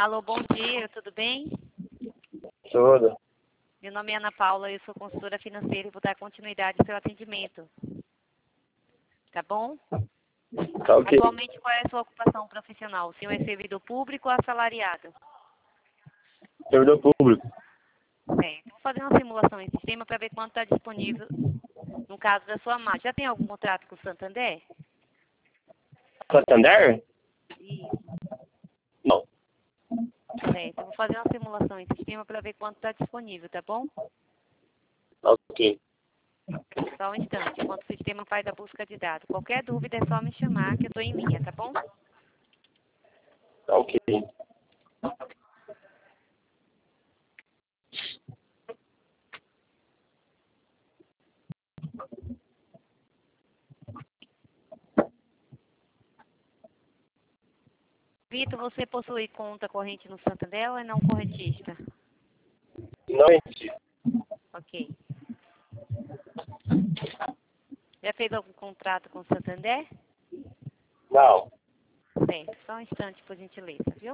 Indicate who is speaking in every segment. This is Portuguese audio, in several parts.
Speaker 1: Alô, bom dia, tudo bem?
Speaker 2: Tudo.
Speaker 1: Meu nome é Ana Paula, eu sou consultora financeira e vou dar continuidade ao seu atendimento. Tá bom?
Speaker 2: Tá ok.
Speaker 1: Atualmente, qual é a sua ocupação profissional? O senhor é servidor público ou assalariado?
Speaker 2: Servidor público.
Speaker 1: Certo. Vou fazer uma simulação em sistema para ver quanto está disponível no caso da sua margem. Já tem algum contrato com o Santander?
Speaker 2: Santander?
Speaker 1: Isso.
Speaker 2: Não.
Speaker 1: Certo. Eu vou fazer uma simulação em sistema para ver quanto está disponível, tá bom?
Speaker 2: Ok.
Speaker 1: Só um instante, enquanto o sistema faz a busca de dados. Qualquer dúvida é só me chamar que eu estou em linha, tá bom?
Speaker 2: Tá ok.
Speaker 1: Vitor, você possui conta corrente no Santander ou é não correntista?
Speaker 2: Não entendi.
Speaker 1: Ok. Já fez algum contrato com o Santander?
Speaker 2: Não.
Speaker 1: Certo. Só um instante, por gentileza, viu?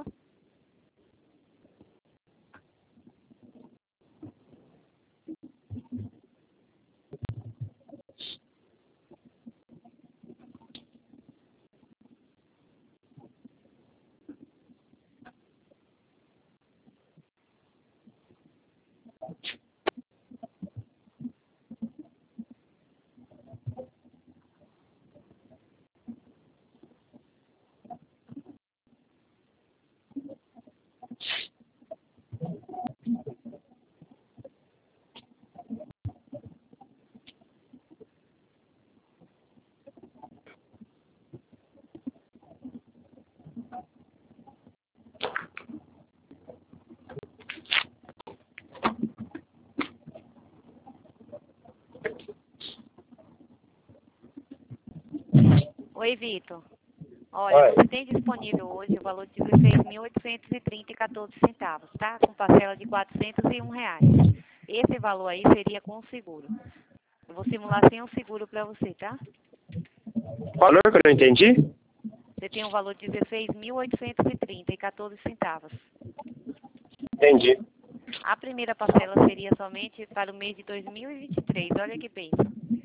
Speaker 1: Oi, Vitor. Olha,
Speaker 2: Oi.
Speaker 1: você tem disponível hoje o valor de R$ 16.830,14, tá? Com parcela de R$ 401 reais. Esse valor aí seria com o seguro. Eu vou simular sem o seguro para você, tá?
Speaker 2: Valor que eu não entendi?
Speaker 1: Você tem um valor de R$ 16.830,14.
Speaker 2: Entendi.
Speaker 1: A primeira parcela seria somente para o mês de 2023. Olha que bem.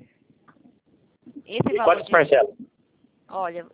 Speaker 1: Esse
Speaker 2: E
Speaker 1: valor
Speaker 2: quantas
Speaker 1: de...
Speaker 2: parcelas?
Speaker 1: Olha,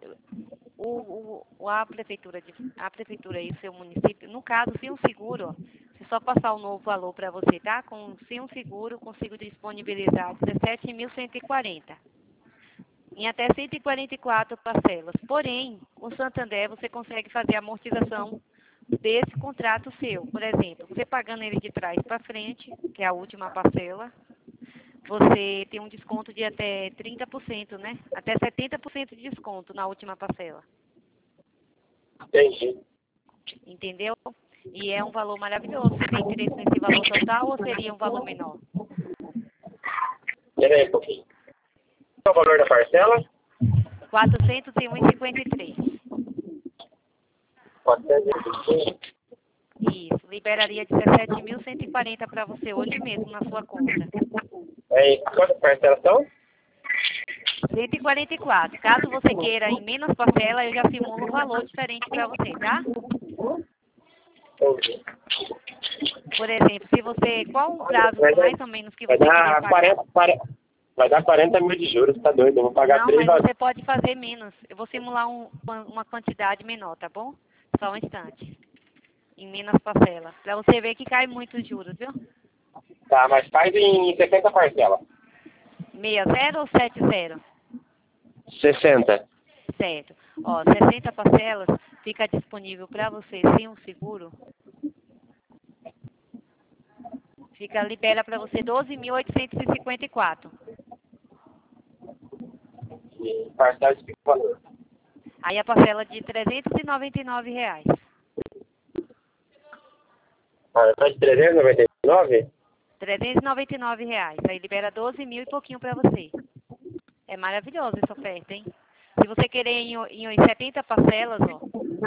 Speaker 1: a prefeitura e o seu município, no caso, sem um seguro, ó, se só passar o novo valor para você, tá? Sem um seguro, consigo disponibilizar 17.140. Em até 144 parcelas. Porém, com o Santander, você consegue fazer a amortização desse contrato seu. Por exemplo, você pagando ele de trás para frente, que é a última parcela, você tem um desconto de até 30%, né? Até 70% de desconto na última parcela.
Speaker 2: Entendi.
Speaker 1: Entendeu? E é um valor maravilhoso. Você tem interesse nesse valor total ou seria um valor menor?
Speaker 2: Espera aí um pouquinho. Qual é o valor da parcela?
Speaker 1: R$ 401,53.
Speaker 2: 425.
Speaker 1: Isso. Liberaria 17.140 para você hoje mesmo na sua conta.
Speaker 2: Aí, quantas parcelas são?
Speaker 1: 144. Caso você queira em menos parcela, eu já simulo um valor diferente para você, tá?
Speaker 2: Entendi.
Speaker 1: Por exemplo, se você... Qual o prazo mais ou menos que
Speaker 2: Vai
Speaker 1: você queria
Speaker 2: dar
Speaker 1: pagar?
Speaker 2: 40 mil de juros, tá doido? Eu vou pagar
Speaker 1: Não,
Speaker 2: 3
Speaker 1: mas você pode fazer menos. Eu vou simular uma quantidade menor, tá bom? Só um instante. Em menos parcela. Para você ver que cai muito os juros, viu?
Speaker 2: Tá, mas faz em 60 parcelas.
Speaker 1: 60 ou 70?
Speaker 2: 60.
Speaker 1: Certo. Ó, 60 parcelas fica disponível para você sem um seguro. Libera para você 12.854.
Speaker 2: E parcela de que valor?
Speaker 1: Aí a parcela de R$ 399 reais.
Speaker 2: Parcela de 399?
Speaker 1: R$ 399 reais. Aí libera 12 mil e pouquinho para você. É maravilhosa essa oferta, hein? Se você querer em 70 parcelas, ó.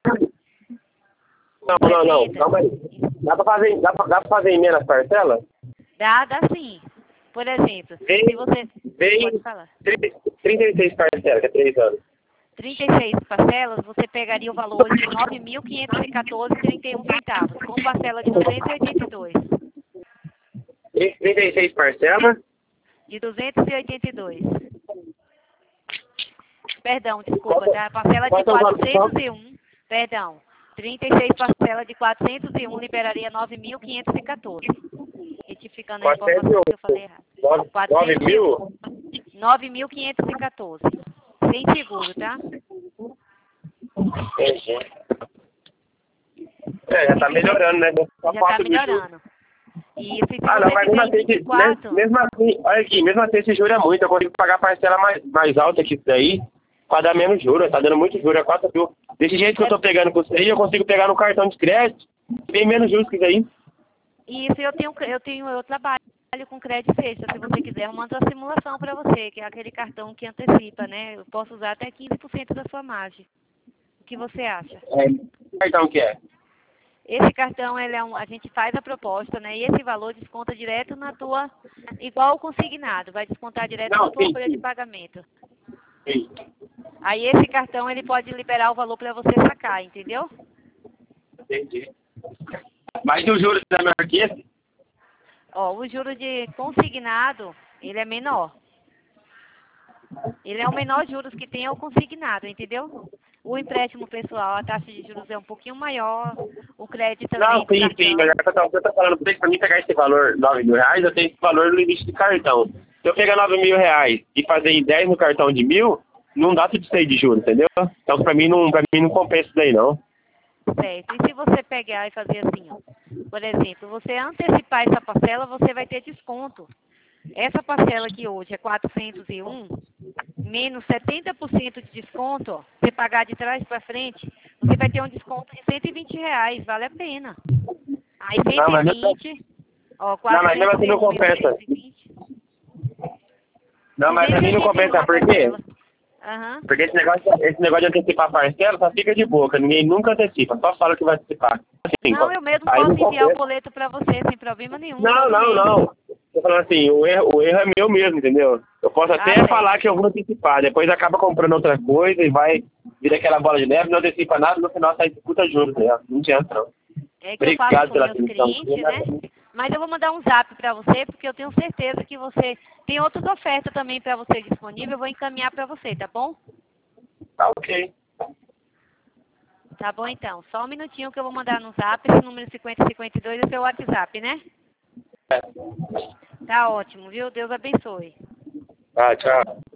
Speaker 2: Não. Calma aí. Dá pra fazer em menos parcelas?
Speaker 1: Dá sim. Por exemplo,
Speaker 2: Vem,
Speaker 1: se você...
Speaker 2: vem
Speaker 1: Pode falar.
Speaker 2: 36 parcelas, que é 3 anos.
Speaker 1: 36 parcelas, você pegaria o valor de R$ 9.514,31, com parcela de 282.
Speaker 2: 36 parcelas?
Speaker 1: De 282. Perdão, desculpa, tá? Parcela de 401, perdão. 36 parcelas de 401 liberaria 9.514. Retificando a informação que eu falei errado.
Speaker 2: 9.000?
Speaker 1: 9.514. Sem seguro, tá?
Speaker 2: Entendi. Já tá melhorando, né?
Speaker 1: Já tá melhorando. E se
Speaker 2: não, mas mesmo assim, olha aqui, mesmo assim esse juro é muito. Eu consigo pagar parcela mais alta que isso daí, pra dar menos juros. Tá dando muito juros, é 4 mil. Desse jeito que eu tô pegando com isso aí, eu consigo pegar no cartão de crédito, tem menos juros que isso aí.
Speaker 1: Isso, eu trabalho com crédito extra. Se você quiser, eu mando a simulação para você, que é aquele cartão que antecipa, né? Eu posso usar até 15% da sua margem. O que você acha?
Speaker 2: Que cartão que é?
Speaker 1: Esse cartão, a gente faz a proposta, né? E esse valor desconta direto na tua, igual o consignado, vai descontar direto na tua folha de pagamento.
Speaker 2: Sim.
Speaker 1: Aí esse cartão, ele pode liberar o valor para você sacar, entendeu?
Speaker 2: Entendi. Mas o juros é menor que esse?
Speaker 1: Ó, o juro de consignado, ele é menor. Ele é o menor juros que tem é o consignado, entendeu? O empréstimo pessoal, a taxa de juros é um pouquinho maior, o crédito também.
Speaker 2: Não, sim, mas eu tô falando pra mim pegar esse valor, R$ 9.000, eu tenho esse valor no limite de cartão. Se eu pegar R$ 9.000 e fazer em 10 no cartão de 1.000, não dá tudo isso aí de juros, entendeu? Então pra mim não compensa isso daí, não.
Speaker 1: Certo. E se você pegar e fazer assim, ó, por exemplo, você antecipar essa parcela, você vai ter desconto. Essa parcela aqui hoje é 401, menos 70% de desconto, ó, você pagar de trás para frente, você vai ter um desconto de R$ 120, vale a pena. Aí 120, ó, 401,
Speaker 2: não, mas mesmo assim não compensa.
Speaker 1: 120.
Speaker 2: Não, mas pra mim não compensa, por quê?
Speaker 1: Uhum.
Speaker 2: Porque esse negócio de antecipar parcela só fica de boca, ninguém nunca antecipa, só fala que vai antecipar. Assim,
Speaker 1: Não, eu mesmo posso enviar o boleto para você sem problema nenhum.
Speaker 2: Não. Tô falando assim, o erro é meu mesmo, entendeu? Eu posso até falar que eu vou antecipar, depois acaba comprando outra coisa e vai vir aquela bola de neve, não antecipa nada, no final sai de puta juros, né? Não adianta, não.
Speaker 1: É que eu faço com meus clientes, né? Mas eu vou mandar um zap para você, porque eu tenho certeza que você tem outras ofertas também para você disponível, eu vou encaminhar para você, tá bom?
Speaker 2: Tá ok.
Speaker 1: Tá bom, então. Só um minutinho que eu vou mandar no zap, esse número 5052 é o seu WhatsApp, né?
Speaker 2: É.
Speaker 1: Tá ótimo, viu? Deus abençoe.
Speaker 2: Tchau.